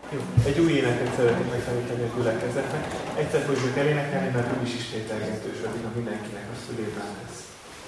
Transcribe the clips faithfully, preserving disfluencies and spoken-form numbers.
Jó, egy új éneket szeretnék megtanítani a gyülekezetnek. Egyszer fogjuk elénekelni, mert úgyis ismételgetős, addig a mindenkinek a szülében lesz.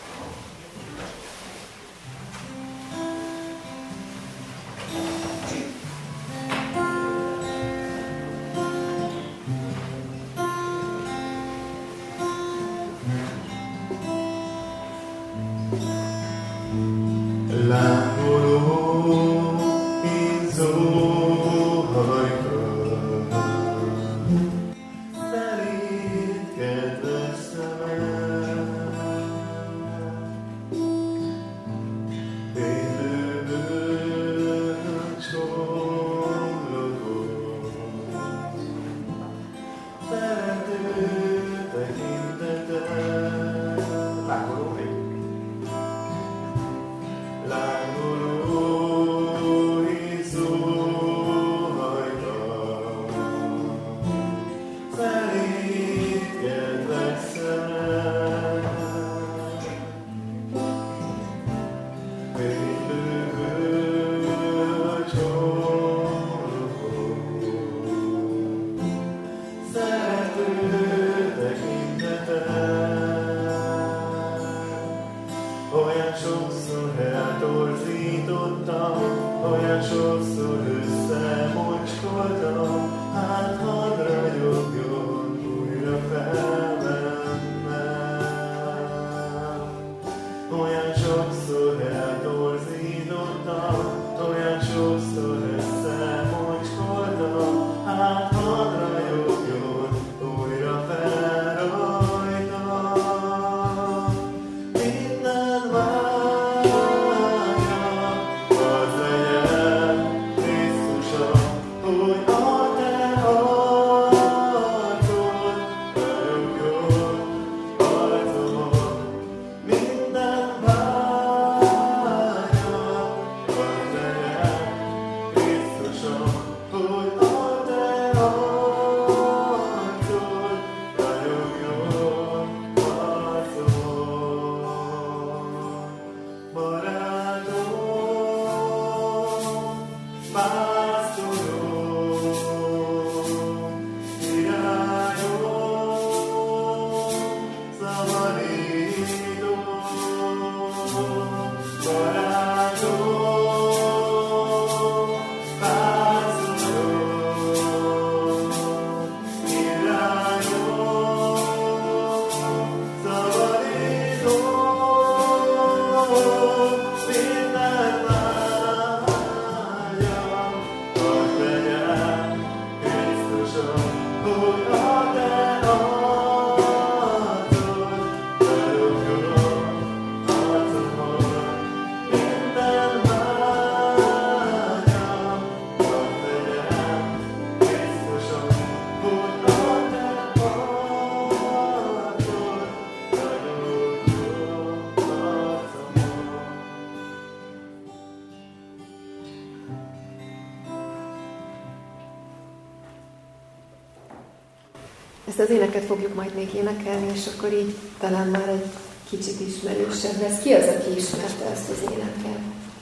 Ezt az éneket fogjuk majd még énekelni, és akkor így talán már egy kicsit ismerősebb lesz. Ki az, aki ismerte ezt az éneket?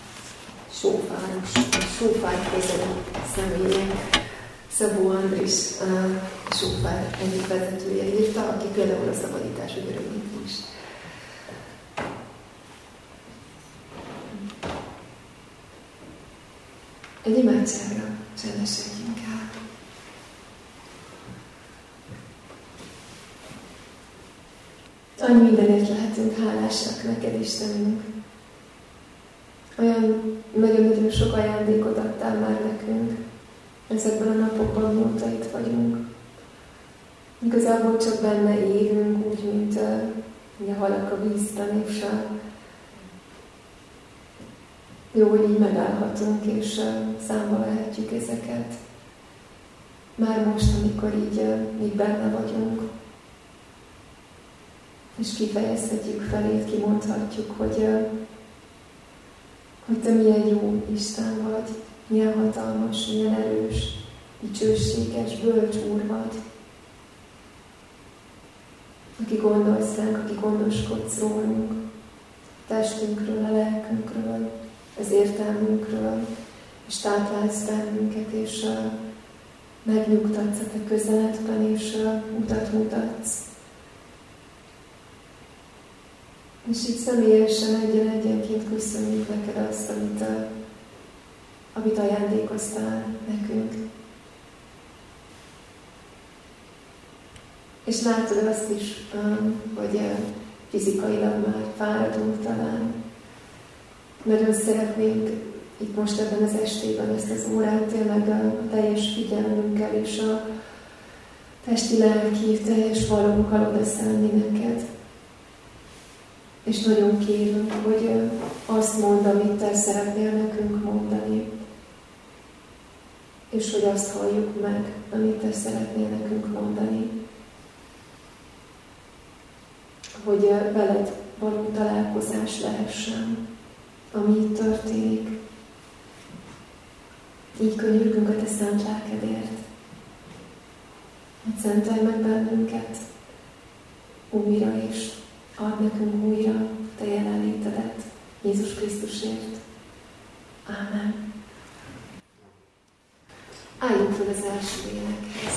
Sófáros, Sófár közeli személyek. Szabó Andris, a Sófár egyik vezetője írta, aki például a szabadítás ügyörögét is. Egy imádságra csendesedjünk el. Annyi mindenért lehetünk hálásak neked, Istenünk. Olyan nagyon-nagyon sok ajándékot adtál már nekünk ezekben a napokban, mióta itt vagyunk. Igazából csak benne élünk, úgy, mint uh, a halak a vízben, és uh, jó, hogy így megállhatunk, és uh, számba lehetjük ezeket. Már most, amikor így, uh, így benne vagyunk. És kifejezhetjük felét, kimondhatjuk, hogy, hogy te milyen jó Isten vagy, milyen hatalmas, milyen erős, dicsőséges, bölcs Úr vagy. Aki gondolsz ránk, aki gondoskodsz rólunk, a testünkről, a lelkünkről, az értelmünkről, és táplálsz bennünket, és megnyugtatsz a te közeledben, és uh, utat mutatsz. És így személyesen egyen-egyenként köszönjük neked azt, amit, uh, amit ajándékoztál nekünk. És látod azt is, um, hogy uh, fizikailag már fáradunk talán. Nagyon szeretnénk itt most ebben az estében ezt az órát tényleg a teljes figyelmünkkel és a testi-lelki teljes valónkkal odaszállni neked. És nagyon kérünk, hogy azt mondd, amit te szeretnél nekünk mondani. És hogy azt halljuk meg, amit te szeretnél nekünk mondani. Hogy veled való találkozás lehessen, ami itt történik. Így könyörgünk a te szent lelkedért. Hogy szentelj meg bennünket újra, és add nekünk újra te jelenlétedet Jézus Krisztusért. Ámen. Álljunk fel az első énekhez.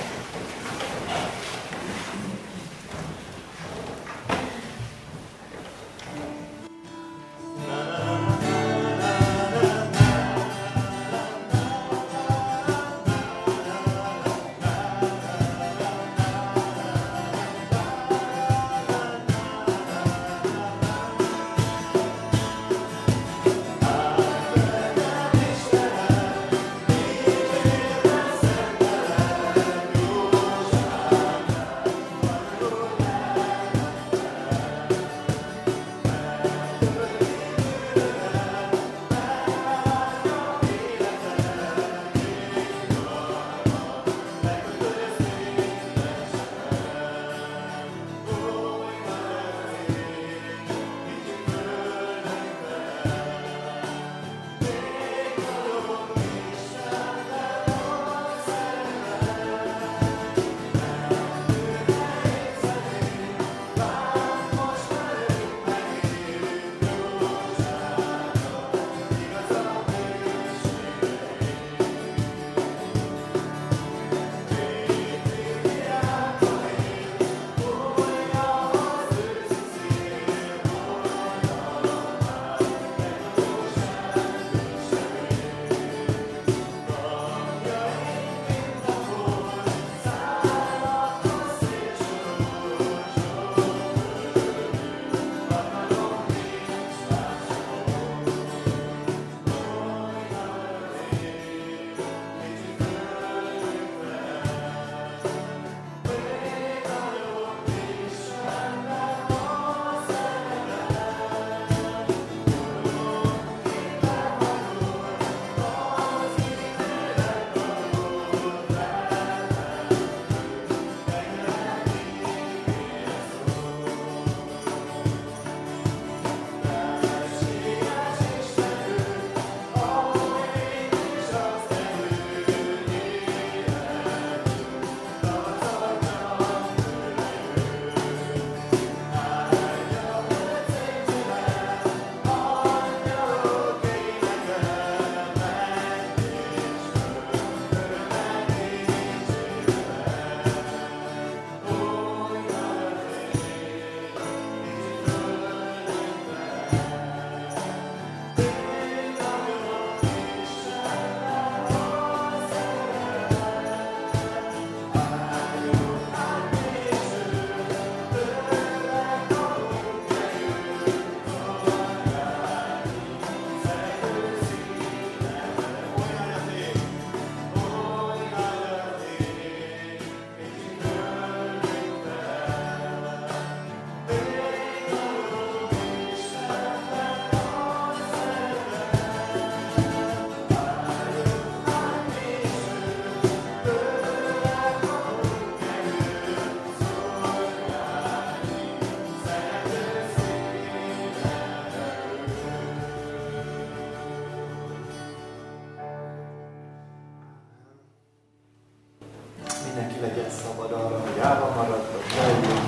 mindenki legyen szabad arra, hogy állva marad, vagy leüljön,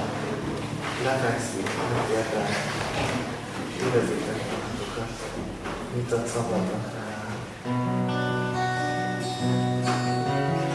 lefekszik, amit értem, és érezzétek magatokat, mint a szabadnak rá.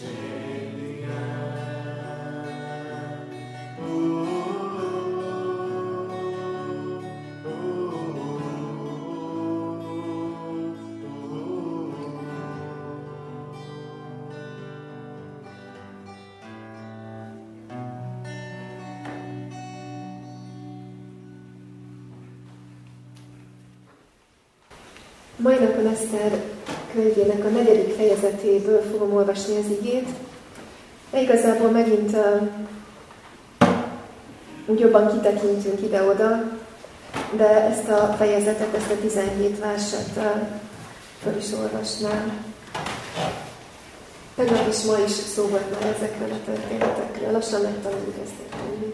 Mai napon Eszter könyvének a negyedik fejezetéből fogom olvasni az igét. De igazából megint uh, úgy jobban kitekintünk ide-oda, de ezt a fejezetet, ezt a tizenhét verset uh, fel is olvasnám. Tegnap is, ma is szó volt már ezekről a történetekről. Lassan megtanuljuk ezt a könyvét.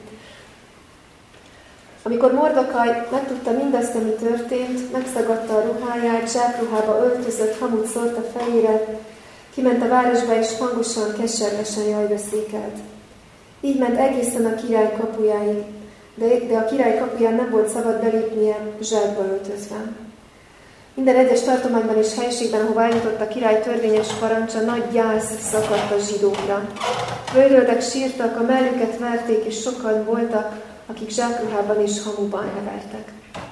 Amikor Mordokaj megtudta mindazt, ami történt, megszagadta a ruháját, zsákruhába öltözött, hamut szórt a fejére, kiment a városba és hangosan, keservesen jajveszékelt. Így ment egészen a király kapujáig, de, de a király kapuján nem volt szabad belépnie, zsákba öltözve. Minden egyes tartományban és helységben, ahova eljutott a király törvényes parancsa, nagy gyász szakadt a zsidókra. Völgyöldek sírtak, a mellüket verték, és sokan voltak, akik zsákruhában és hamuban hevertek.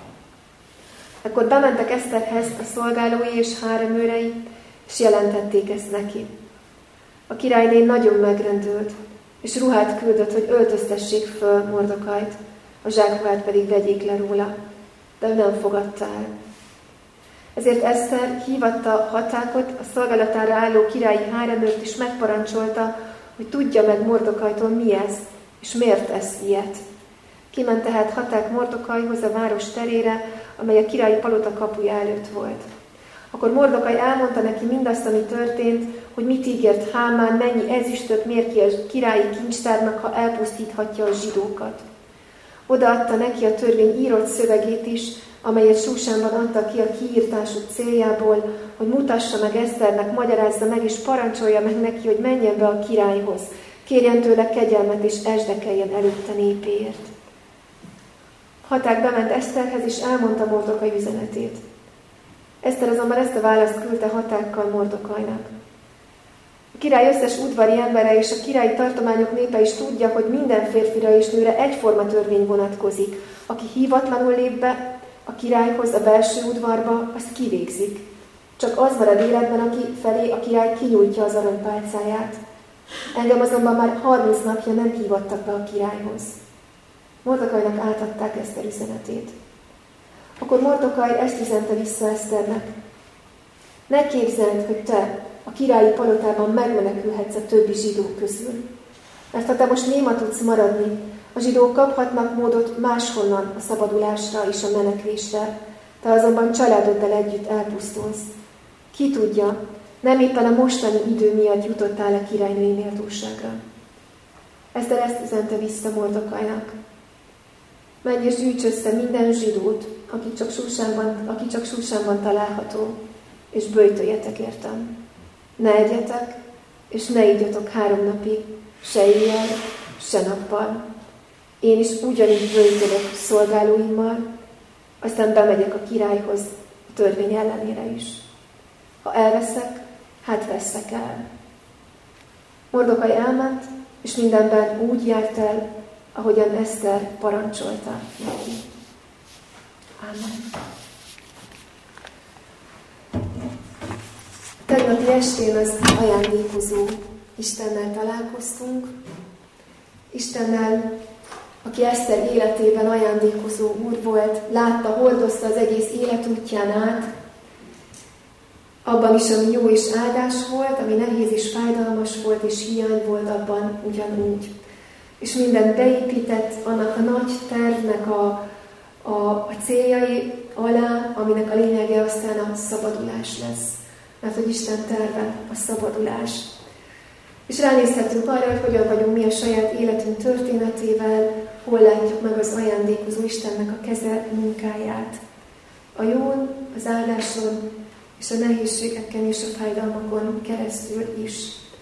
Ekkor bementek Eszterhez a szolgálói és háremőrei, és jelentették ezt neki. A királyné nagyon megrendült, és ruhát küldött, hogy öltöztessék föl Mordokajt, a zsákruhát pedig vegyék le róla, de ő nem fogadta el. Ezért Eszter hívatta Hatákot, a szolgálatára álló királyi háremőrt, és megparancsolta, hogy tudja meg Mordokajtól, mi ez, és miért tesz ilyet. Kiment tehát Haták Mordokajhoz a város terére, amely a királyi palota kapuja előtt volt. Akkor Mordokaj elmondta neki mindazt, ami történt, hogy mit ígért Hámán, mennyi ezüstöt mér ki a királyi kincstárnak, ha elpusztíthatja a zsidókat. Odaadta neki a törvény írott szövegét is, amelyet Súsánban adta ki a kiírtásuk céljából, hogy mutassa meg Eszternek, magyarázza meg és parancsolja meg neki, hogy menjen be a királyhoz, kérjen tőle kegyelmet és esdekeljen előtte népéért. Haták bement Eszterhez, és elmondta Mordokaj üzenetét. Eszter azonban ezt a választ küldte Hatákkal Mordokajnak. A király összes udvari embere és a királyi tartományok népe is tudja, hogy minden férfira és nőre egyforma törvény vonatkozik. Aki hívatlanul lép be a királyhoz a belső udvarba, azt kivégzik. Csak az marad életben, aki felé a király kinyújtja az aranypálcáját. Engem azonban már harminc napja nem hívattak be a királyhoz. Mordokajnak átadták Eszter üzenetét. Akkor Mordokaj ezt üzente vissza Eszternek. Ne képzeld, hogy te a királyi palotában megmenekülhetsz a többi zsidó közül. Mert ha te most néma tudsz maradni, a zsidók kaphatnak módot máshonnan a szabadulásra és a menekvésre, te azonban családoddal együtt elpusztulsz. Ki tudja, nem éppen a mostani idő miatt jutottál a királynői méltóságra. Eszter ezt üzente vissza Mordokajnak. Menj és gyűjts össze minden zsidót, aki csak Súsánban, aki csak Súsánban található, és böjtöljetek értem. Ne egyetek, és ne igyatok három napig, se éjjel, se nappal. Én is ugyanígy böjtölök szolgálóimmal, aztán bemegyek a királyhoz a törvény ellenére is. Ha elveszek, hát veszek el. Mordokaj elment, és mindenben úgy járt el, ahogyan Eszter parancsolta neki. Ámen. Tegnapi estén az ajándékozó Istennel találkoztunk. Istennel, aki Eszter életében ajándékozó úr volt, látta, hordozta az egész életútján át, abban is, ami jó és áldás volt, ami nehéz és fájdalmas volt, és hiány volt, abban ugyanúgy. És mindent beépített annak a nagy tervnek a, a, a céljai alá, aminek a lényege aztán a szabadulás lesz. Mert hogy Isten terve a szabadulás. És ránézhetünk arra, hogy hogyan vagyunk mi a saját életünk történetével, hol látjuk meg az ajándékozó Istennek a keze munkáját. A jón, az áldáson, és a nehézségeken és a fájdalmakon keresztül is.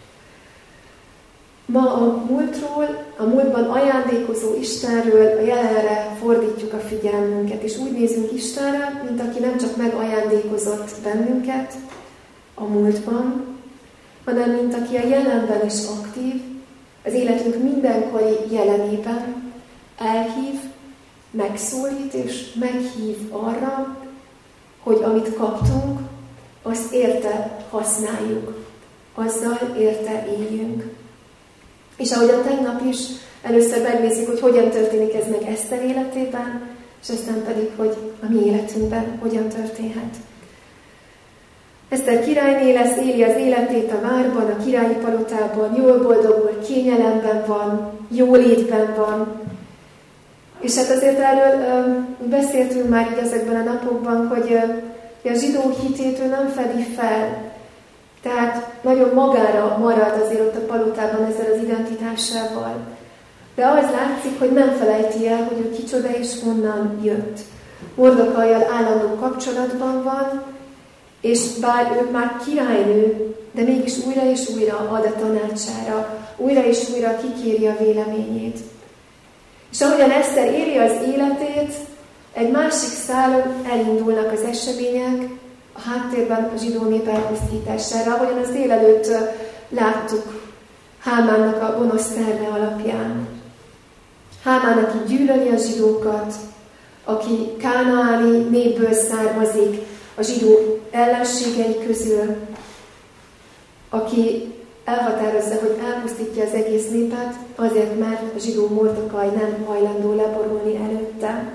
Ma a múltról, a múltban ajándékozó Istenről a jelenre fordítjuk a figyelmünket, és úgy nézünk Istenre, mint aki nem csak megajándékozott bennünket a múltban, hanem mint aki a jelenben is aktív, az életünk mindenkori jelenében elhív, megszólít és meghív arra, hogy amit kaptunk, azt érte használjuk, azzal érte éljünk. És ahogyan tegnap is először megnézzük, hogy hogyan történik ez meg Eszter életében, és aztán pedig, hogy a mi életünkben hogyan történhet. Eszter királyné lesz, éli az életét a várban, a királyi palotában, jól boldogul, kényelemben van, jólétben van. És hát azért erről uh, beszéltünk már így ezekben a napokban, hogy uh, a zsidó hitét ő nem fedi fel. Tehát nagyon magára marad azért ott a palotában ezzel az identitásával. De az látszik, hogy nem felejti el, hogy ő kicsoda és honnan jött. Mordokajjal állandó kapcsolatban van, és bár ő már királynő, de mégis újra és újra ad a tanácsára, újra és újra kikéri a véleményét. És ahogyan Eszter éli az életét, egy másik szálon elindulnak az események, a háttérben a zsidó nép elpusztítására, ahogyan az délelőtt láttuk Hámánnak a gonosz terve alapján. Hámán, aki gyűlöli a zsidókat, aki kánaáni népből származik, a zsidó ellenségei közül, aki elhatározza, hogy elpusztítja az egész népet, azért, mert a zsidó Mordokaj nem hajlandó leborulni előtte.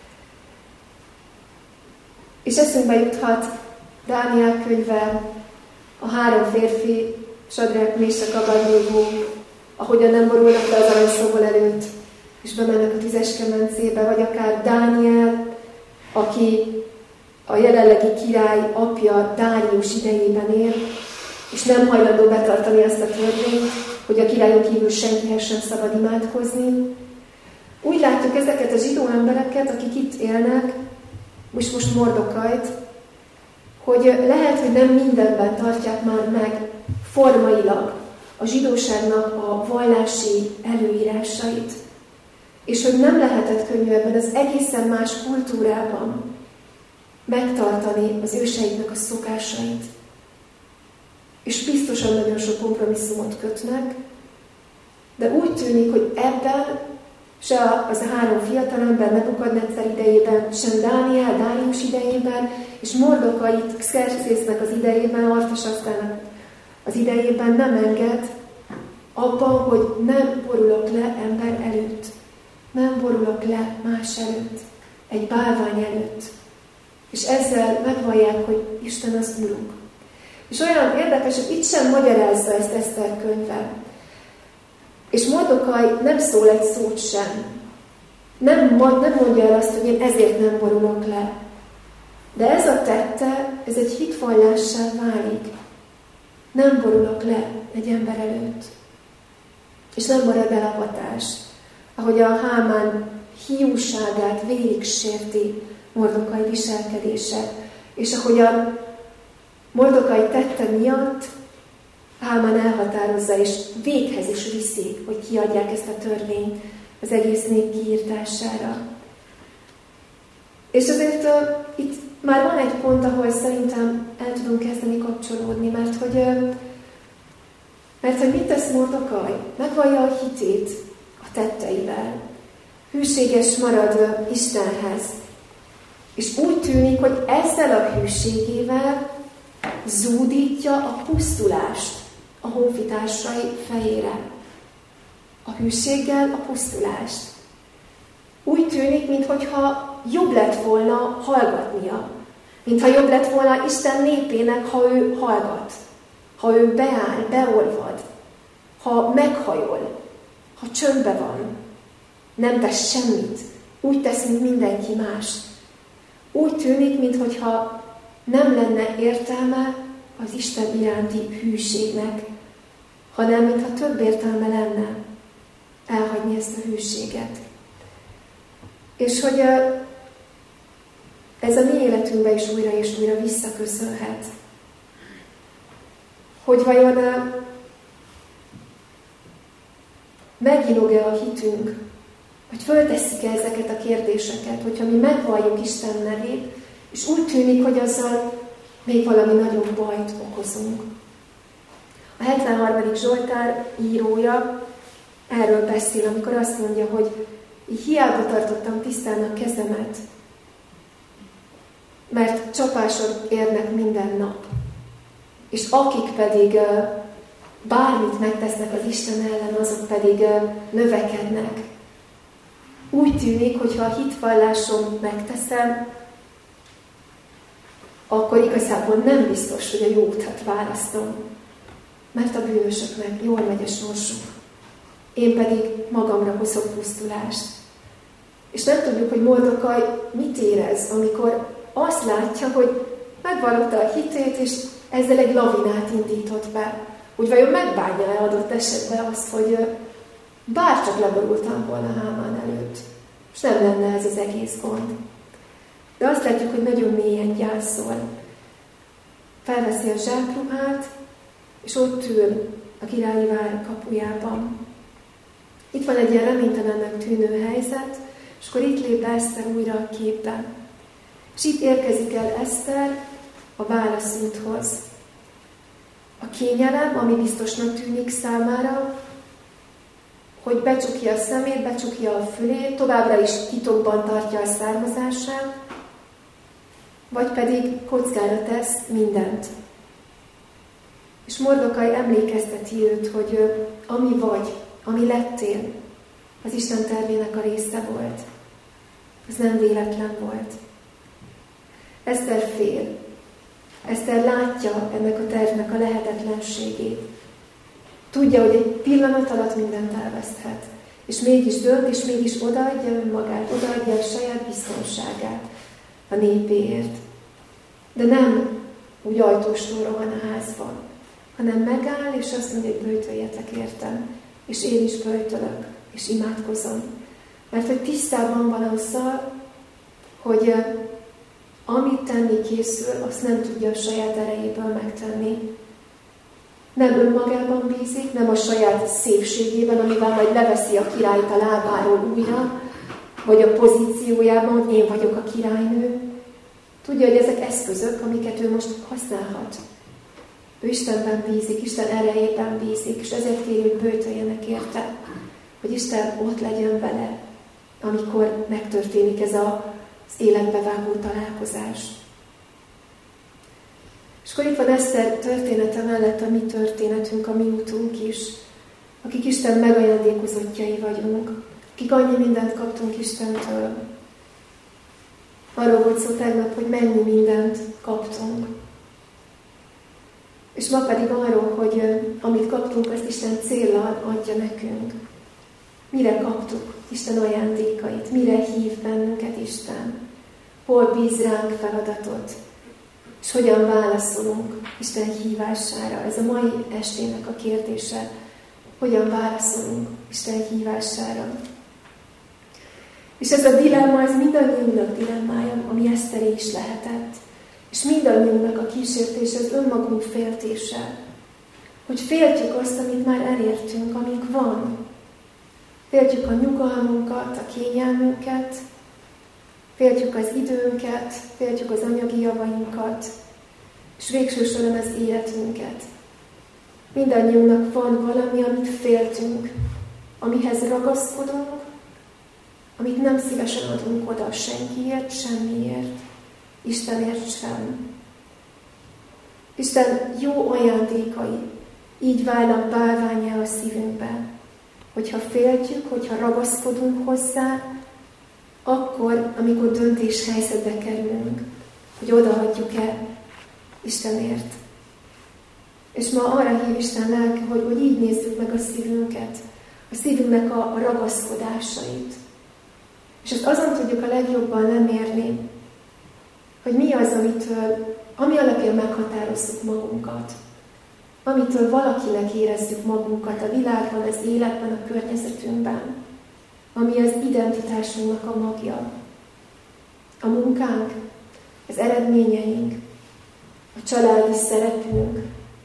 És eszünkbe juthat Dániel könyve, a három férfi, Sadrák, Mésak, Abednego, ahogyan nem borulnak le az aranyszobor előtt, és bemennek a tüzes kemencébe, vagy akár Dániel, aki a jelenlegi király apja Dárius idejében él, és nem hajlandó betartani azt a törvényt, hogy a királyon kívül senkihez sem szabad imádkozni. Úgy látjuk ezeket a zsidó embereket, akik itt élnek, most most Mordokajt, hogy lehet, hogy nem mindenben tartják már meg formailag a zsidóságnak a vallási előírásait, és hogy nem lehetett könnyű ebben az egészen más kultúrában megtartani az őseiknek a szokásait. És biztosan nagyon sok kompromisszumot kötnek, de úgy tűnik, hogy ebben se az a három fiatalember Nebukadneccar idejében, sem Dániel, Dárius idejében, és Mordokaj Xerxésznek az idejében, Artasasztának az idejében nem enged abban, hogy nem borulok le ember előtt, nem borulok le más előtt, egy bálvány előtt. És ezzel megvallják, hogy Isten az Urunk. És olyan érdekes, hogy itt sem magyarázza ezt Eszter könyve. És Mordokaj nem szól egy szót sem. Nem, nem mondja el azt, hogy én ezért nem borulok le. De ez a tette, ez egy hitvallássá válik. Nem borulok le egy ember előtt. És nem marad el avatás. Ahogy a Hámán hiúságát végig sérti Mordokaj viselkedése. És ahogyan Mordokaj tette miatt Hámán elhatározza, és véghez is viszi, hogy kiadják ezt a törvényt az egész nép kiírtására. És azért uh, itt már van egy pont, ahol szerintem el tudunk kezdeni kapcsolódni, mert hogy, uh, mert hogy mit tesz Mordokaj? Megvallja a hitét a tetteivel. Hűséges marad uh, Istenhez. És úgy tűnik, hogy ezzel a hűségével zúdítja a pusztulást a honfitársai fejére. A hűséggel a pusztulást. Úgy tűnik, mintha jobb lett volna hallgatnia. Mintha jobb lett volna Isten népének, ha ő hallgat. Ha ő beáll, beolvad. Ha meghajol. Ha csöndbe van. Nem tesz semmit. Úgy tesz, mint mindenki más. Úgy tűnik, mintha nem lenne értelme az Isten iránti hűségnek, hanem mintha több értelme lenne elhagyni ezt a hűséget. És hogy ez a mi életünkbe is újra és újra visszaköszönhet. Hogy vajon meginog-e a hitünk, vagy föltesszük-e ezeket a kérdéseket, hogyha mi megvalljuk Isten nevét, és úgy tűnik, hogy azzal még valami nagyobb bajt okozunk. A hetvenharmadik Zsoltár írója erről beszél, amikor azt mondja, hogy így hiába tartottam tisztán a kezemet, mert csapások érnek minden nap. És akik pedig bármit megtesznek az Isten ellen, azok pedig növekednek. Úgy tűnik, hogyha a hitvallásom megteszem, akkor igazából nem biztos, hogy a jó utat választom, mert a bűnösöknek jól megy a sorsuk. Én pedig magamra hozok pusztulást. És nem tudjuk, hogy Mordokaj mit érez, amikor azt látja, hogy megvallotta a hitét, és ezzel egy lavinát indított be. Úgy vajon megbánja-e adott esetben azt, hogy bárcsak leborultam volna Hámán előtt, és nem lenne ez az egész gond. De azt látjuk, hogy nagyon mélyen gyászol. Felveszi a zsákruhát, és ott ül a királyi vár kapujában. Itt van egy ilyen reménytelennek tűnő helyzet, és akkor itt lép Eszter újra a képbe. És itt érkezik el Eszter a válaszúthoz. A kényelem, ami biztosnak tűnik számára, hogy becsukja a szemét, becsukja a fülét, továbbra is titokban tartja a származását, vagy pedig kockára tesz mindent. És Mordokaj emlékezteti őt, hogy ami vagy, ami lettél, az Isten tervének a része volt. Ez nem véletlen volt. Eszter fél. Eszter látja ennek a tervnek a lehetetlenségét. Tudja, hogy egy pillanat alatt mindent elveszthet. És mégis dönt, és mégis odaadja önmagát, odaadja a saját biztonságát a népéért. De nem úgy ajtóstól rohan a házban, hanem megáll, és azt mondja, hogy böjtöljetek értem. És én is böjtölök, és imádkozom. Mert hogy tisztában van azzal, hogy amit tenni készül, azt nem tudja a saját erejéből megtenni. Nem önmagában bízik, nem a saját szépségében, amivel majd leveszi a királyt a lábáról újra, vagy a pozíciójában, hogy én vagyok a királynő. Tudja, hogy ezek eszközök, amiket ő most használhat. Ő Istenben bízik, Isten erejében bízik, és ezért kéri, hogy böjtöljenek érte, hogy Isten ott legyen vele, amikor megtörténik ez a az életbe vágó találkozás. És akkor itt van Eszter története mellett a mi történetünk, a mi útunk is, akik Isten megajándékozottjai vagyunk, akik annyi mindent kaptunk Istentől. Arról volt szó tegnap, hogy mennyi mindent kaptunk. És ma pedig arról, hogy amit kaptunk, azt Isten céllal adja nekünk. Mire kaptuk Isten ajándékait? Mire hív bennünket Isten? Hol bíz ránk feladatot? És hogyan válaszolunk Isten hívására? Ez a mai estének a kérdése. Hogyan válaszolunk Isten hívására? És ez a dilemma, ez mindannyiunknak dilemmája, ami Eszteré is lehetett. És mindannyiunknak a kísértése, az önmagunk féltése. Hogy féltjük azt, amit már elértünk, amink van. Féltjük a nyugalmunkat, a kényelmünket, féltjük az időnket, féltjük az anyagi javainkat, és végső soron az életünket. Mindannyiunknak van valami, amit féltünk, amihez ragaszkodunk, amit nem szívesen adunk oda senkiért, semmiért, Istenért sem. Isten jó ajándékai így válnak bálvánnyá a szívünkben. Hogyha féltjük, hogyha ragaszkodunk hozzá, akkor, amikor döntéshelyzetbe kerülünk, hogy odaadjuk-e Istenért. És ma arra hív Isten lelke, hogy, hogy így nézzük meg a szívünket, a szívünknek a, a ragaszkodásait. És ezt azon tudjuk a legjobban lemérni, hogy mi az, amitől, ami alapján meghatározzuk magunkat. Amitől valakinek érezzük magunkat a világban, az életben, a környezetünkben, ami az identitásunknak a magja. A munkánk, az eredményeink, a családi szerepünk,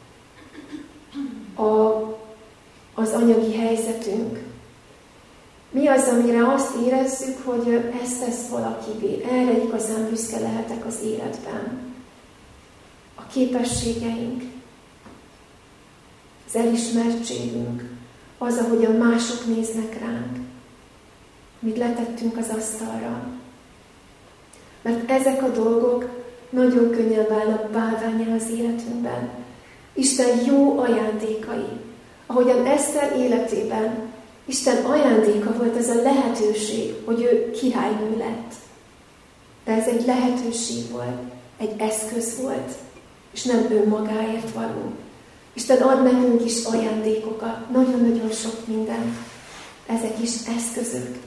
a, az anyagi helyzetünk. Mi az, amire azt érezzük, hogy ezt tesz valakivé, erre igazán büszke lehetek az életben. A képességeink, az elismertségünk, az, ahogyan mások néznek ránk, amit letettünk az asztalra. Mert ezek a dolgok nagyon könnyen válnak bálvánnyá az életünkben. Isten jó ajándékai. Ahogyan Eszter életében Isten ajándéka volt ez a lehetőség, hogy ő királynő lett. De ez egy lehetőség volt, egy eszköz volt, és nem önmagáért való. Isten ad nekünk is ajándékokat, nagyon-nagyon sok minden. Ezek is eszközök.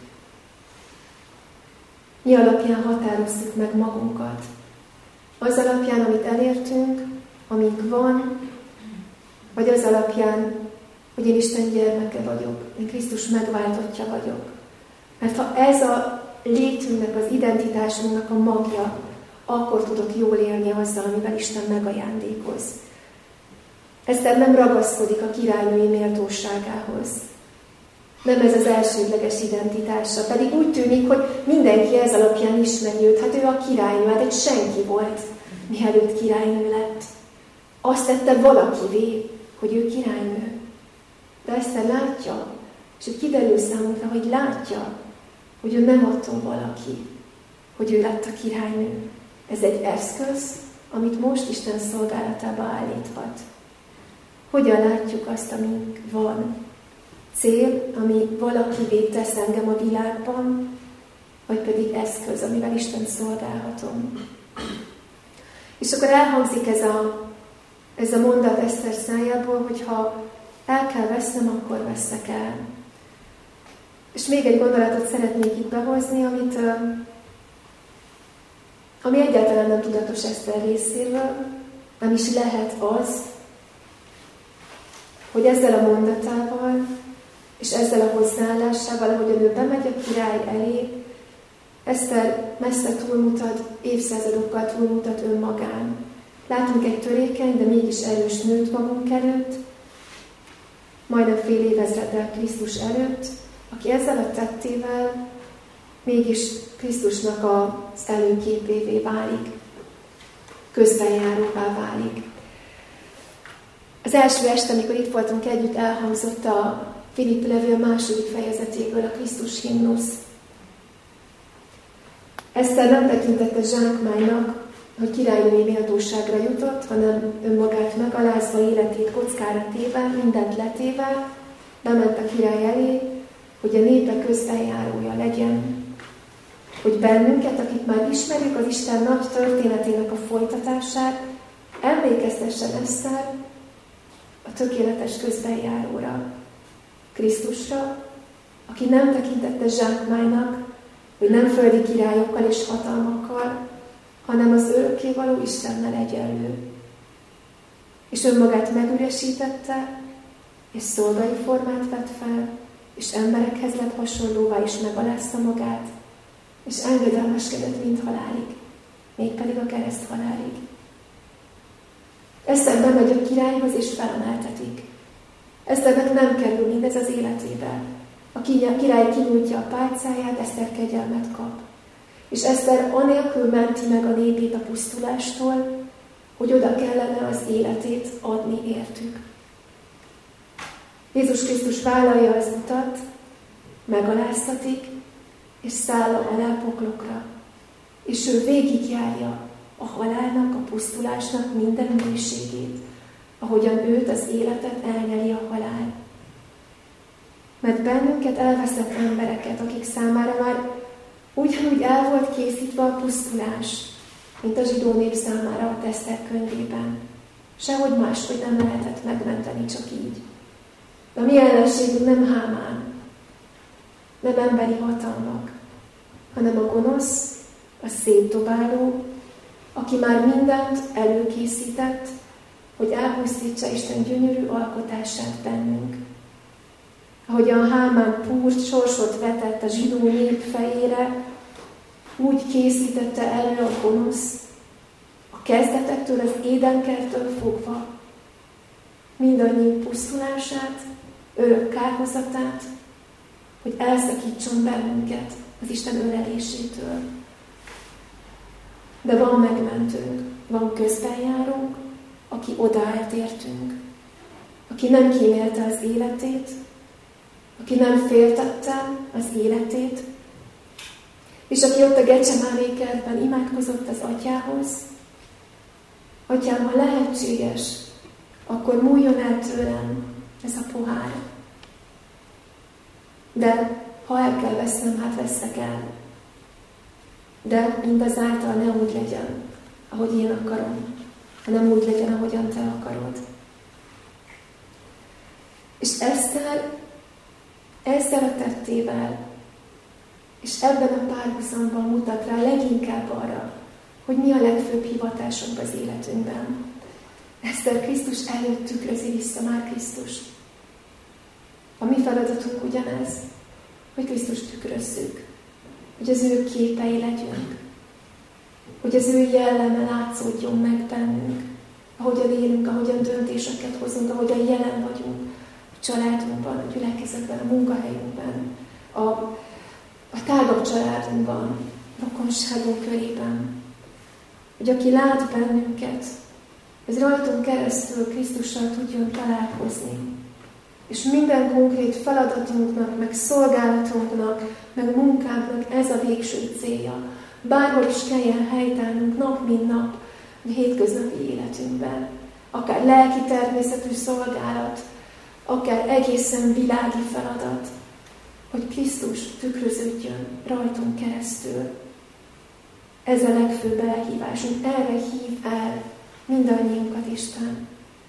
Mi alapján határozzuk meg magunkat? Az alapján, amit elértünk, amink van, vagy az alapján, hogy én Isten gyermeke vagyok, én Krisztus megváltottja vagyok. Mert ha ez a létünknek, az identitásunknak a magja, akkor tudok jól élni azzal, amivel Isten megajándékoz. Eszter nem ragaszkodik a királynői méltóságához. Nem ez az elsődleges identitása, pedig úgy tűnik, hogy mindenki ez alapján ismeri őt. Hát ő a királynő, hát egy senki volt, mielőtt királynő lett. Azt tette valakivé, hogy ő királynő. De Eszter látja, és úgy kiderül számunkra, hogy látja, hogy ő nem attól valaki, hogy ő lett a királynő. Ez egy eszköz, amit most Isten szolgálatába állíthat. Hogyan látjuk azt, amink van? Cél, ami valakivé tesz engem a világban, vagy pedig eszköz, amivel Isten szolgálhatom. És akkor elhangzik ez a, ez a mondat Eszter szájából, hogy ha el kell vesznem, akkor veszek el. És még egy gondolatot szeretnék itt behozni, amit, ami egyáltalán nem tudatos Eszter részéről, nem is lehet az, hogy ezzel a mondatával, és ezzel a hozzáállásával, ahogyan ő bemegy a király elé, Eszter messze túlmutat, évszázadokkal túlmutat önmagán. Látunk egy törékeny, de mégis erős nőt magunk előtt, majdnem fél évezreddel Krisztus előtt, aki ezzel a tettével mégis Krisztusnak az előképévé válik, közbenjáróvá válik. Az első este, amikor itt voltunk együtt, elhangzott a Filippi levél második fejezetéből a Krisztus himnusz. Eszter nem tekintette zsákmánynak, hogy királynői méltóságra jutott, hanem önmagát megalázva, életét kockára téve, mindent letéve, bement a király elé, hogy a népe közbenjárója legyen. Hogy bennünket, akik már ismerjük az Isten nagy történetének a folytatását, emlékeztessen Eszter a tökéletes közbenjáróra, Krisztusra, aki nem tekintette zsákmánynak, hogy nem földi királyokkal és hatalmakkal, hanem az örökkévaló Istennel egyenlő. És önmagát megüresítette, és szolgai formát vett fel, és emberekhez lett hasonlóvá, és megalázta magát, és engedelmeskedett mind halálig, mégpedig a kereszt halálig. Eszter bemegy a királyhoz, és felemeltetik. Eszternek nem kerül mindez az életébe. A király kinyújtja a pálcáját, Eszter kegyelmet kap. És Eszter anélkül menti meg a népét a pusztulástól, hogy oda kellene az életét adni értük. Jézus Krisztus vállalja az utat, megaláztatik, és száll alá poklokra. És ő végigjárja a halálnak, a pusztulásnak minden mélységét, ahogyan őt, az életet elnyeli a halál. Mert bennünket elveszett embereket, akik számára már ugyanúgy el volt készítve a pusztulás, mint a zsidó nép számára a Eszter könyvében. Sehogy máshogy nem lehetett megmenteni, csak így. De a mi ellenségünk nem Hámán, nem emberi hatalmak, hanem a gonosz, a szétdobáló, aki már mindent előkészített, hogy elpusztítsa Isten gyönyörű alkotását bennünk. Ahogyan Hámán púrt, sorsot vetett a zsidó nép fejére, úgy készítette elő a gonosz, a kezdetektől, az édenkerttől fogva, mindannyiunk pusztulását, örök kárhozatát, hogy elszakítson bennünket az Isten ölelésétől. De van megmentőnk, van közbenjárónk, aki odaállt értünk, aki nem kímélte az életét, aki nem féltette az életét, és aki ott a Gecsemáné kertben imádkozott az atyához, atyám, ha lehetséges, akkor múljon el tőlem ez a pohár. De ha el kell vesznem, hát veszek el. De mindazáltal ne úgy legyen, ahogy én akarom, hanem úgy legyen, ahogyan te akarod. És Eszter ezzel a tettével, és ebben a párhuzamban mutat rá leginkább arra, hogy mi a legfőbb hivatásunk az életünkben. Eszter Krisztus előtt tükrözi vissza már Krisztust. A mi feladatunk ugyanez, hogy Krisztust tükrözzük, hogy az ő képei legyünk, hogy az ő jelleme látszódjon meg bennünk, ahogyan élünk, ahogyan döntéseket hozunk, ahogyan jelen vagyunk a családunkban, a gyülekezetben, a munkahelyünkben, a, a tágabb családunkban, rokonságunk körében. Hogy aki lát bennünket, ez rajtunk keresztül Krisztussal tudjon találkozni. És minden konkrét feladatunknak, meg szolgálatunknak, meg munkánknak ez a végső célja. Bárhol is kelljen helytállnunk nap, mint nap a hétköznapi életünkben. Akár lelki természetű szolgálat, akár egészen világi feladat, hogy Krisztus tükröződjön rajtunk keresztül. Ez a legfőbb elhívásunk. Erre hív el mindannyiunkat Isten.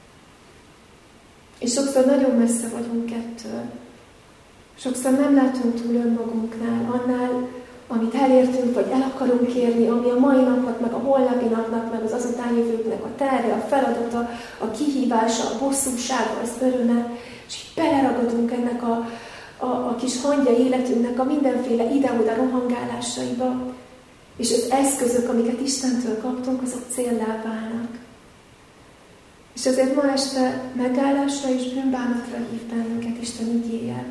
És sokszor nagyon messze vagyunk ettől. Sokszor nem látunk túl önmagunknál, annál, amit elértünk, vagy el akarunk érni, ami a mai napnak, meg a holnapi napnak, meg az azután jövőknek a terve, a feladata, a kihívása, a bosszúsága, az öröme, és így beleragadunk ennek a, a, a kis hangja életünknek a mindenféle ide-oda rohangálásaiba, és az eszközök, amiket Istentől kaptunk, azok céllá válnak. És azért ma este megállásra és bűnbánatra hív bennünket Isten igéje.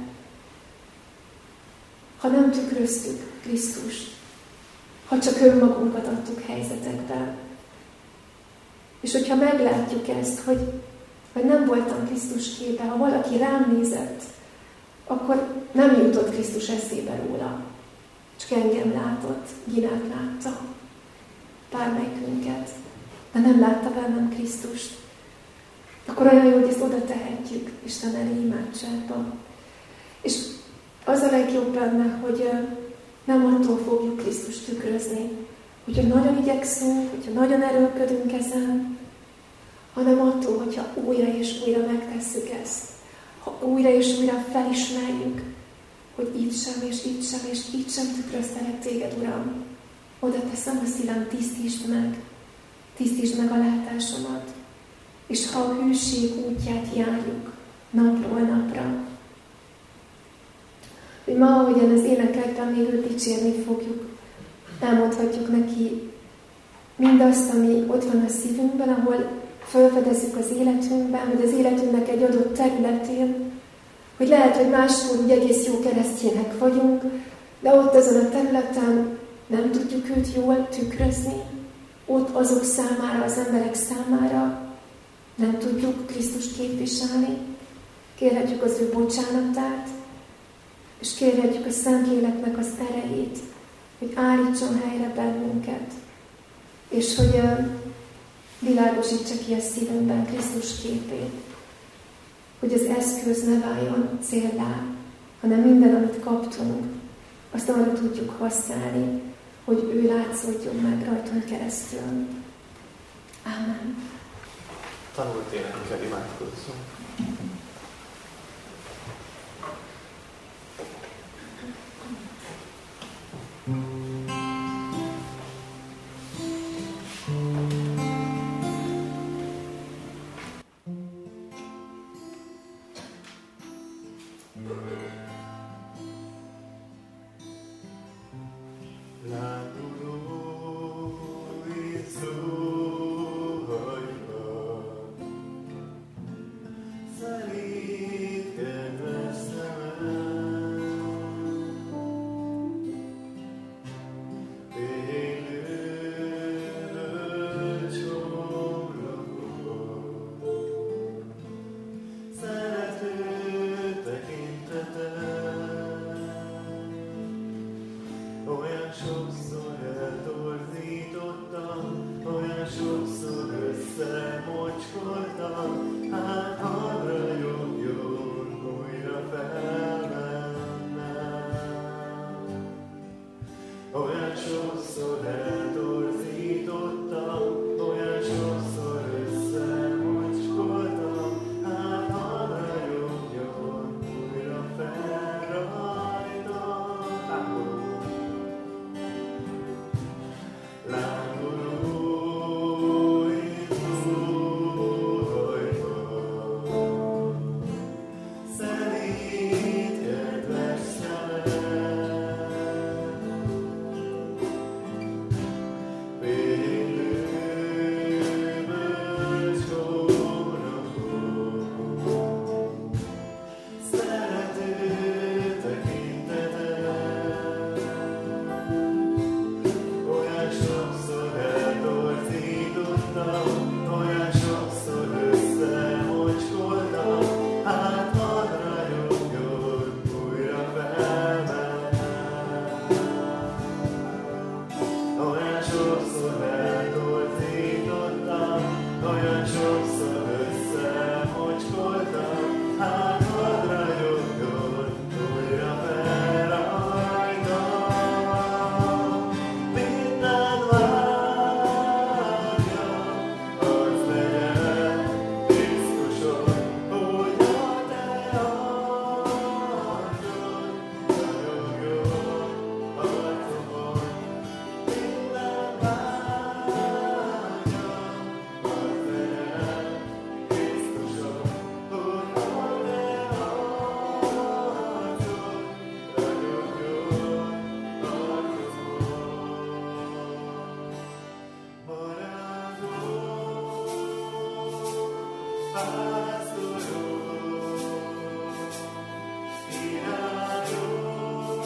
Ha nem tükröztük Krisztust, ha csak önmagunkat adtuk helyzetekben, és hogyha meglátjuk ezt, hogy, hogy nem voltam Krisztus képe, ha valaki rám nézett, akkor nem jutott Krisztus eszébe róla. Csak engem látott, Ginát látta, bármelyikünket, de nem látta bennem Krisztust. Akkor olyan jó, hogy ezt oda tehetjük Isten elé imádságban. És az a legjobb benne, hogy nem attól fogjuk Krisztust tükrözni, hogyha nagyon igyekszünk, hogyha nagyon erőlködünk ezen, hanem attól, hogyha újra és újra megtesszük ezt. Ha újra és újra felismerjük, hogy itt sem, és itt sem, és itt sem tükröztelek téged, Uram. Oda teszem a szívem, tisztítsd meg, tisztítsd meg a látásomat. És ha a hűség útját járjuk napról napra, hogy ma, ahogyan az énekekben még őt dicsérni fogjuk, elmondhatjuk neki mindazt, ami ott van a szívünkben, ahol felfedezzük az életünkben, vagy az életünknek egy adott területén, hogy lehet, hogy máshol úgy egész jó keresztjének vagyunk, de ott azon a területen nem tudjuk őt jól tükrözni, ott azok számára, az emberek számára nem tudjuk Krisztust képviselni, kérhetjük az ő bocsánatát, és kérhetjük a Szentléleknek az erejét, hogy állítson helyre bennünket, és hogy uh, világosítsa ki a szívünkben Krisztus képét, hogy az eszköz ne váljon céllá, hanem minden, amit kaptunk, azt arra tudjuk használni, hogy ő látszódjon meg rajtunk keresztül. Ámen. Tanult énekkel imádkozzunk. Sunny mocskoltam, hát arra jogjon újra felmennem. Olyan sokszor eltorzítottam, olyan sokszor összemocskoltam, hát arra jogjon újra fel rajtam. Lángoló indulhajtom, szelíd kedves szemem, védőből csónakom, szerető tekintetem. Olyan sokszor eltorzítottam, olyan sokszor összemocskoltam, hát arra jogjon újra felmennem. Olyan sokszor eltorzítottam, olyan sokszor összemocskoltam, hát arra jogjon újra fel rajtam. Minden vágya az legyen Krisztuson, hogy a te arcod ragyogjon arcomon. Minden vágya az legyen Krisztuson, hogy a te arcod ragyogjon arcomon. Maradok, pásztorok, irányok,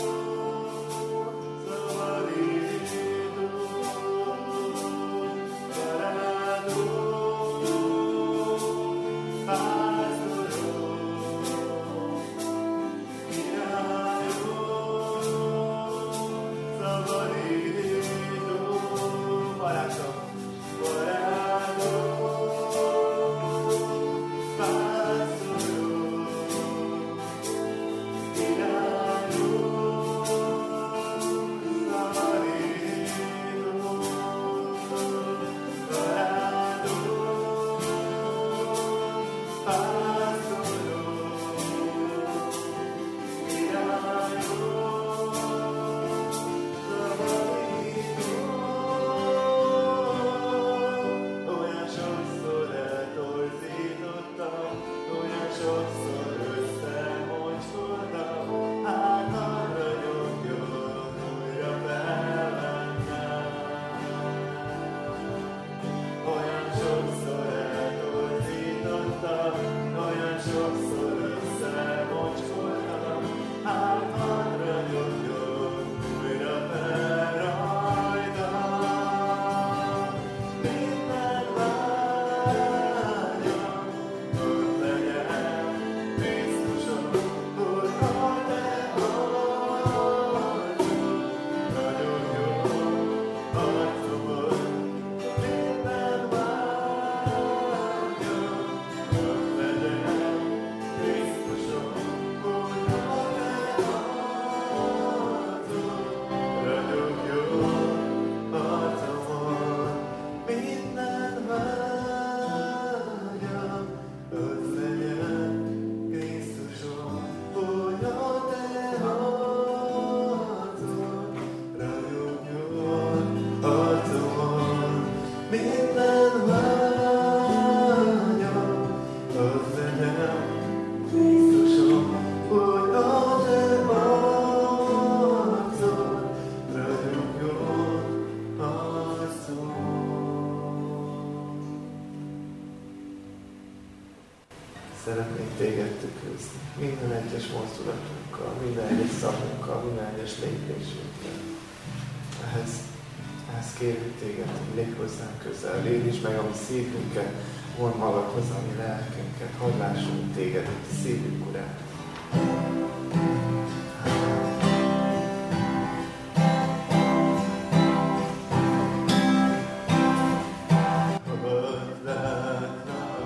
szabadítók, barátok, pásztorok, irányok, szabadítók, barátok, barátok, pásztorok, irányok, szabadítók, barátok, pásztorok, olyan sokszor eltorzítottam, olyan sokszor összemocskoltam, hát arra jogjon újra felmennem. Olyan sokszor eltorzítottam, olyan sokszor összemocskoltam, hát arra jogjon újra fel rajtam. Minden vágyam ott legyen Krisztuson, hogy a te arcod ragyogjon arcomon. Minden vágyam ott legyen Krisztuson, hogy a te arcod ragyogjon arcomon. Minden vágyam ott legyen Krisztuson, hogy a te arcod ragyogjon arcomon. Minden vágyam ott legyen Krisztuson, hogy a te arcod ragyogjon arcomon. Szeretnék téged tükrözni minden egyes mozdulatunkkal, minden egyes szavunkkal, minden egyes lépésünkkel. Ehhez, ehhez kérünk téged, hogy légy hozzánk közel, légy meg a mi szívünket, vonj magadhoz a mi lelkünket, hadd lássunk téged itt a szívünk urán. Hadd látnak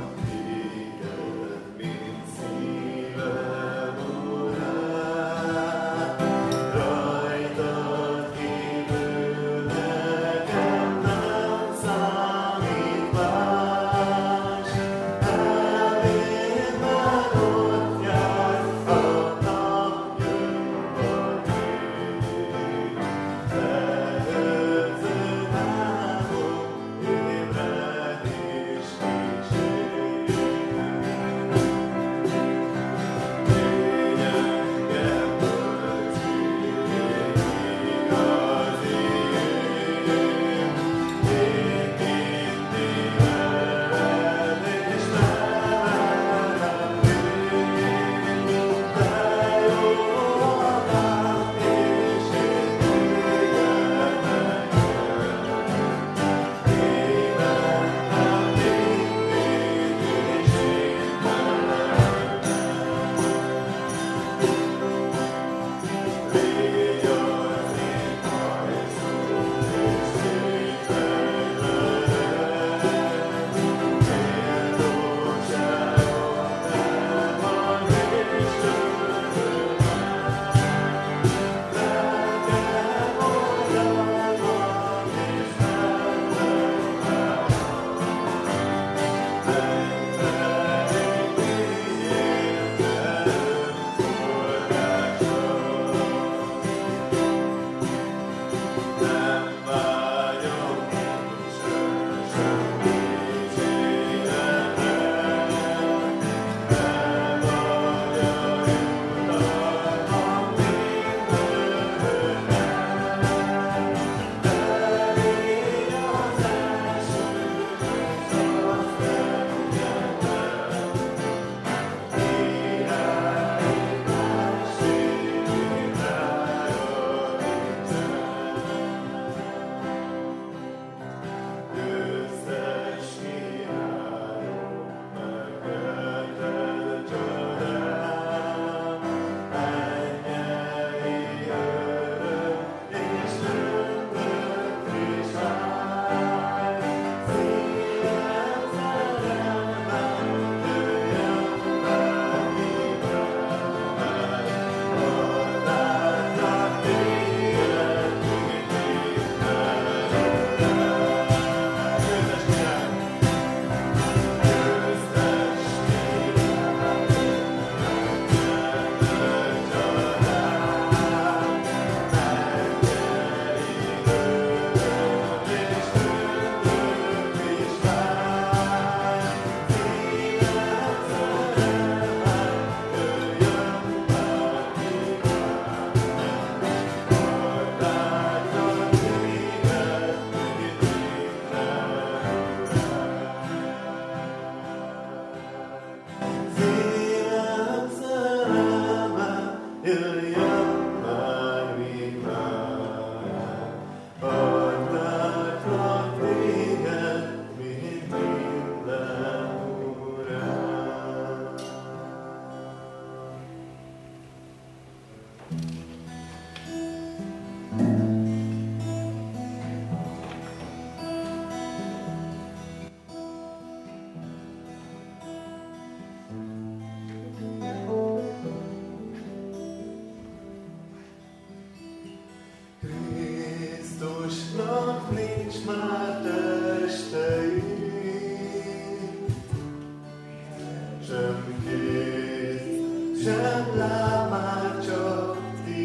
sem kéz, sem láb már csak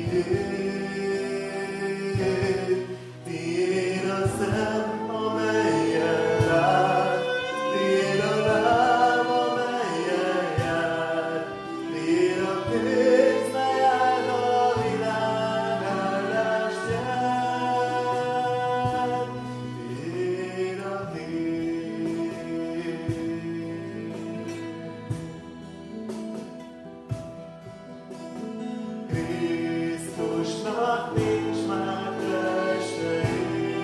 tiéd. Tiéd a szem, amellyel lát, tiéd a láb, amellyel jár, tiéd a kéz, mely által a világ állást jár. Tiéd a tiéd. Krisztusnak nincs már testei,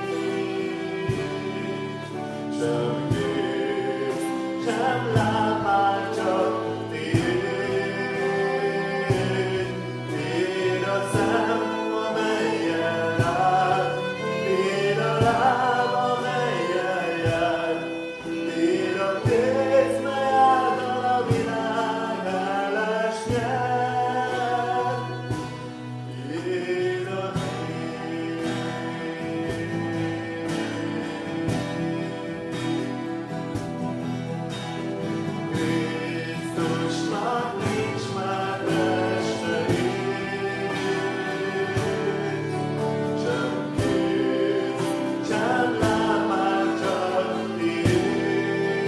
sem kéz, sem láb már csak tiéd. Tiéd a szem, amellyel lát, tiéd a láb, amellyel jár, tiéd a kéz, mely által a világ állást nyer. Tiéd a Krisztusnak nincs már testei, sem kéz, sem láb már csak tiéd.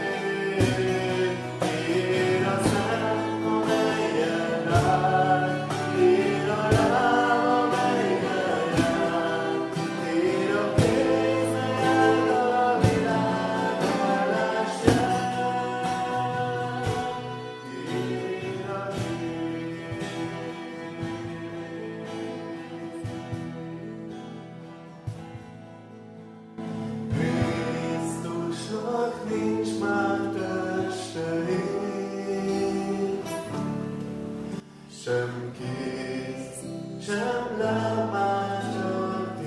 Tiéd a szem, amellyel lát, tiéd a láb, amellyel jár, tiéd a kéz, mely által a világ állást jár. Tiéd a Krisztusnak nincs már testei, sem kéz, sem láb már csak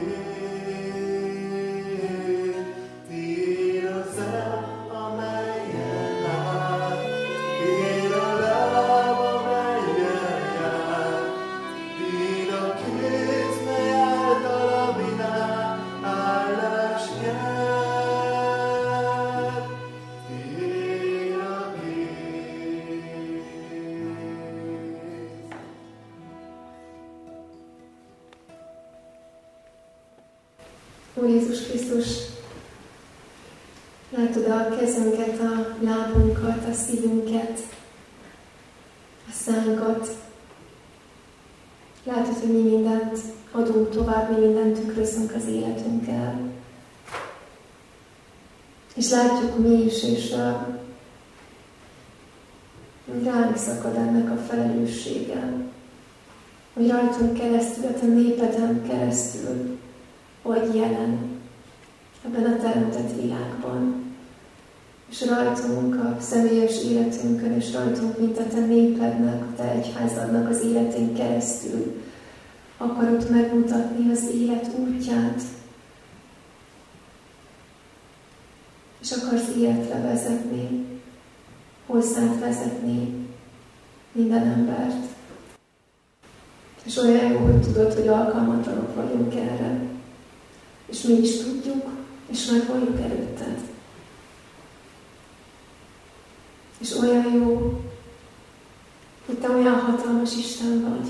tiéd. Tiéd a szem, amellyel lát, tiéd a láb, amellyel jár, tiéd a kéz, mely által a világ állást nyer. Tiéd a kéz. Úr Jézus Krisztus, látod a kezünket, a lábunkat, a szívünket, a szánkat. Látod, hogy mi mindent adunk tovább, mi mindent tükrözünk az életünkkel. És látjuk mi is, és uh, ránk szakad ennek a felelőssége, hogy rajtunk keresztül, a te népeden keresztül vagy jelen ebben a teremtett világban. És rajtunk a személyes életünkön, és rajtunk, mint a te népednek, a te egyházadnak az életén keresztül akarod megmutatni az élet útját, és akarsz életre vezetni, hozzád vezetni minden embert. És olyan jó, hogy tudod, hogy alkalmatlanok vagyunk erre. És mi is tudjuk, és meg vagyunk előtted. És olyan jó, hogy te olyan hatalmas Isten vagy,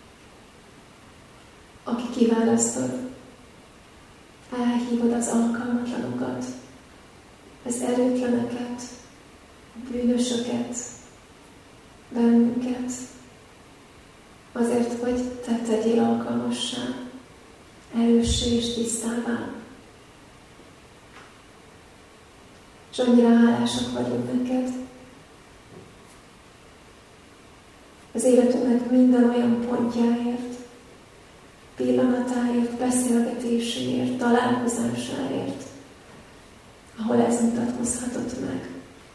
aki kiválasztod, elhívod az alkalmatlanokat, az erőtleneket, a bűnösöket, bennünket, azért, hogy te tegyél alkalmassá, erőssé és tisztává. És annyira hálásak vagyunk neked. Az életünknek minden olyan pontjáért, pillanatáért, beszélgetéséért, találkozásáért, ahol ez mutatkozhatott meg.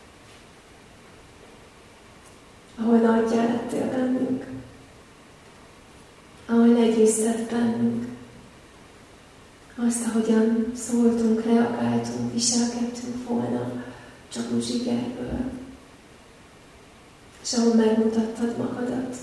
Ahol nagyjá lettél bennünk, ahol legyőzted bennünk, azt, ahogyan szóltunk, reagáltunk, viselkedtünk volna, csak úgy zsigerből. És ahol megmutattad magadat.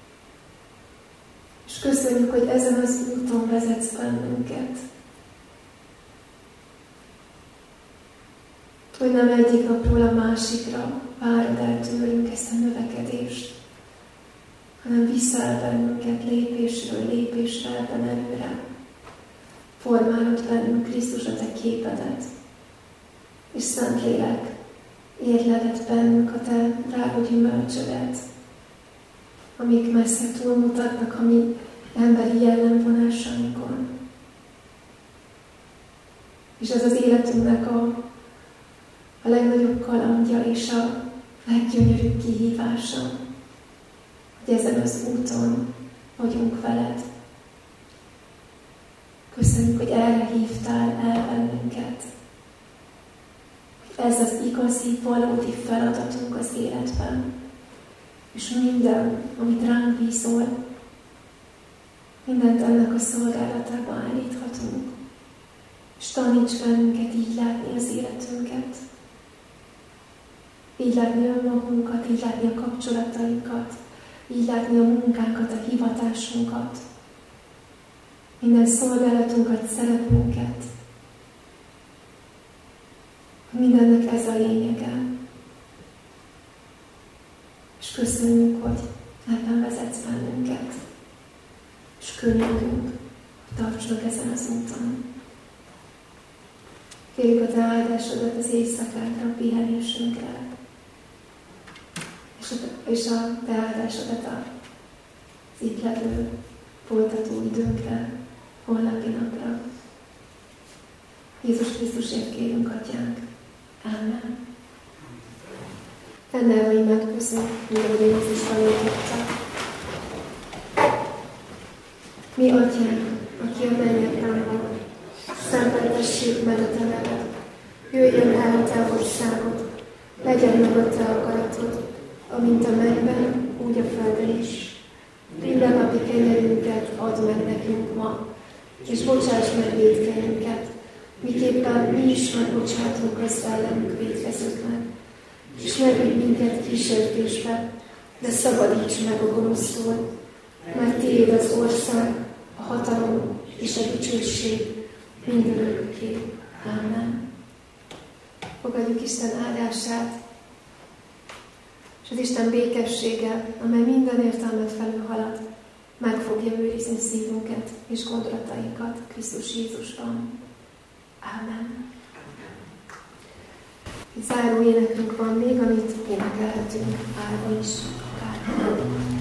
És köszönjük, hogy ezen az úton vezetsz bennünket. hogy nem egyik napról a másikra várod el tőlünk ezt a növekedést, hanem viszel bennünket lépésről lépésre ebben előre. Formálod bennünk Krisztus a te képedet, és Szentlélek, érleled bennünk a te drága gyümölcsödet, amik messze túlmutatnak a mi emberi jellemvonásainkon. És ez az életünknek a, a legnagyobb kalandja és a leggyönyörűbb kihívása, hogy ezen az úton vagyunk veled. Köszönjük, hogy erre hívtál el bennünket. Ez az igazi, valódi feladatunk az életben. És minden, amit ránk bízol, mindent ennek a szolgálatába állíthatunk. És taníts bennünket így látni az életünket. Így látni önmagunkat, így látni a kapcsolatainkat, így látni a munkánkat, a hivatásunkat, minden szolgálatunkat, szerepünket. Mindennek ez a lényege. És köszönjük, hogy ebben vezetsz bennünket. És könyörgünk, hogy tarts meg ezen az úton. Kérjük a te áldásodat az éjszakánkra, a pihenésünkre. És a, és a te áldásodat az itt levő folytató időnkre, holnapi napra. Jézus Krisztusért kérünk, Atyánk. Amen. Ennél, hogy megköszönjük, mint ahogy Jézus tanította. Mi, Atyánk, aki a mennyekben van, szenteltessék meg a te neved. Jöjjön el a te országod, legyen meg a te akaratod, amint a mennyben, úgy a földön is. Mindennapi kenyerünket add meg nekünk ma, és bocsáss meg vétkeinket, miképpen mi is megbocsátunk az ellenünk vétkezőknek. És ne vigy minket kísértésbe, de szabadíts meg a gonosztól, mert tiéd az ország, a hatalom és a dicsőség mindörökké. Amen. Fogadjuk Isten áldását, és az Isten békessége, amely minden értelmet felülhalad, meg fogja őrizni szívünket és gondolatainkat Krisztus Jézusban. Amen. Záró énekünk van még, amit énekelhetünk állva is akár.